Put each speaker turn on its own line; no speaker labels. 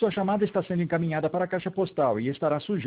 Sua chamada está sendo encaminhada para a caixa postal e estará sujeita